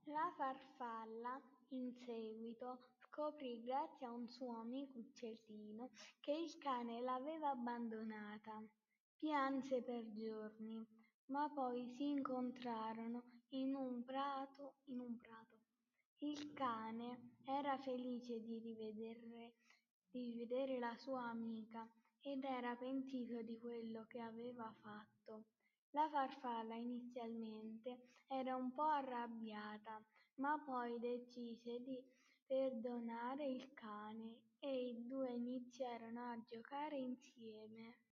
La farfalla, in seguito, scoprì grazie a un suo amico uccellino che il cane l'aveva abbandonata. Pianse per giorni, ma poi si incontrarono in un prato. Il cane era felice di rivedere la sua amica ed era pentito di quello che aveva fatto. La farfalla inizialmente era un po' arrabbiata, ma poi decise di perdonare il cane e i due iniziarono a giocare insieme.